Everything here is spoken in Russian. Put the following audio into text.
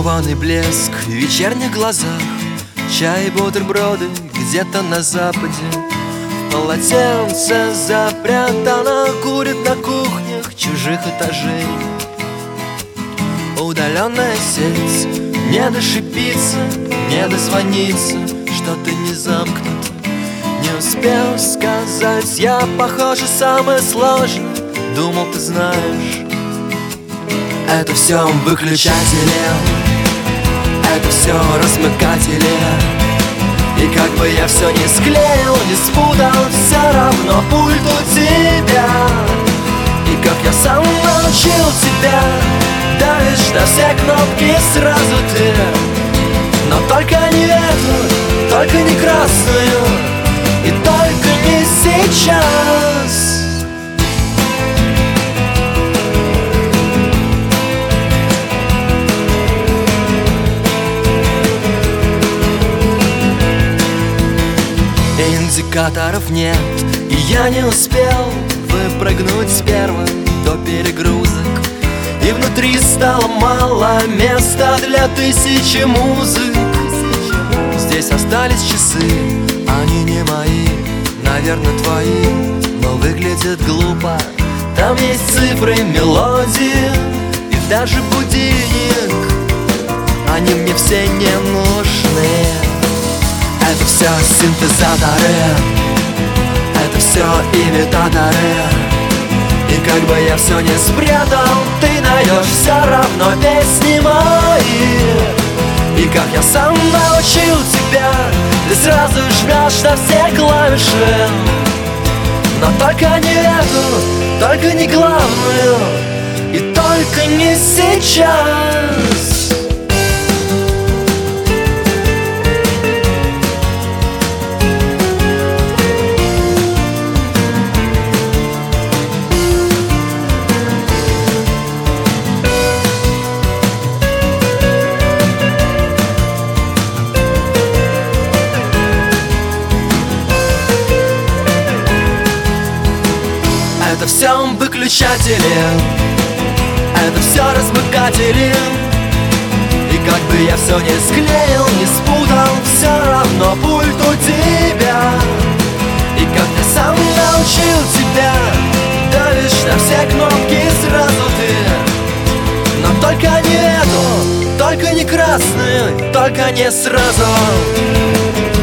Зачарованный блеск в вечерних глазах, чай и бутерброды где-то на западе. В полотенце запрятана, курит на кухнях чужих этажей. Удаленная сеть, не дошибиться, не дозвониться, что-то не замкнуто. Не успел сказать, я, похоже, самое сложное. Думал, ты знаешь, это все выключатели, это все размыкатели. И как бы я все не склеил, не спутал, все равно пульт у тебя. И как я сам научил тебя, давишь на все кнопки сразу ты. Но только не эту, только не красную, и только не сейчас. Индикаторов нет, и я не успел выпрыгнуть с первым до перегрузок. И внутри стало мало места для тысячи музык. Здесь остались часы, они не мои, наверное, твои, но выглядят глупо. Там есть цифры, мелодии и даже будильник. Они мне все не нужны. Это все синтезаторы, это все имитаторы. И как бы я все не спрятал, ты найдешь все равно песни мои. И как я сам научил тебя, ты сразу жмешь на все клавиши. Но только не эту, только не главную, и только не сейчас. Это все выключатели, это все размыкатели. И как бы я все не склеил, не спутал, все равно пульт у тебя. И как я сам научил тебя, давишь на все кнопки сразу ты. Но только не эту, только не красную, только не сразу.